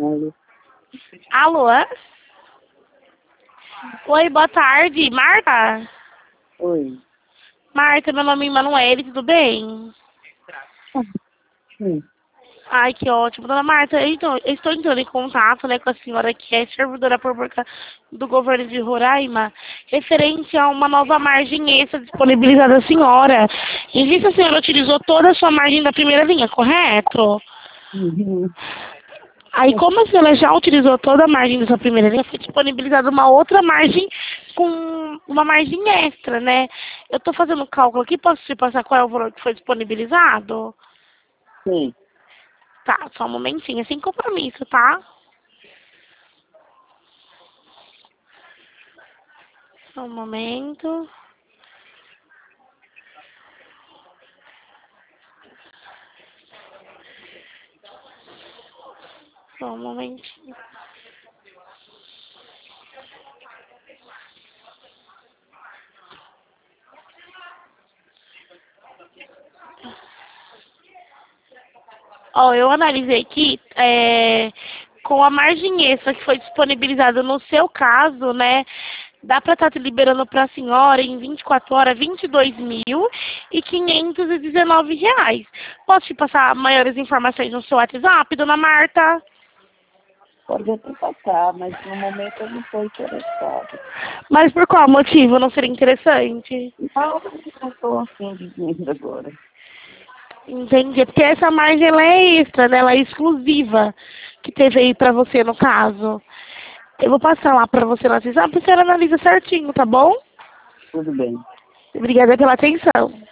Alô? Oi, boa tarde. Marta? Oi. Marta, meu nome é Emanuele, tudo bem? Sim. Ai, que ótimo. Dona Marta, eu estou entrando em contato, né, com a senhora que é servidora pública do governo de Roraima, referente a uma nova margem extra disponibilizada à senhora. Em vista, a senhora utilizou toda a sua margem da primeira linha, correto? Uhum. Aí, como a senhora já utilizou toda a margem dessa primeira linha, foi disponibilizada uma outra margem com uma margem extra, né? Eu estou fazendo um cálculo aqui, posso te passar qual é o valor que foi disponibilizado? Sim. Tá, só um momentinho, sem compromisso, tá? Só um momento. Só um momentinho. Ó, eu analisei aqui, com a margem extra que foi disponibilizada no seu caso, né? Dá para estar liberando para a senhora em 24 horas R$ 22.519. Posso te passar maiores informações no seu WhatsApp, dona Marta? Pode até passar, mas no momento eu não estou interessado. Mas por qual motivo não seria interessante? Não, não estou afim de dinheiro agora. Entendi, porque essa margem ela é extra, né? Ela é exclusiva que teve aí pra você no caso. Eu vou passar lá pra você no WhatsApp, a senhora analisa certinho, tá bom? Tudo bem. Obrigada pela atenção.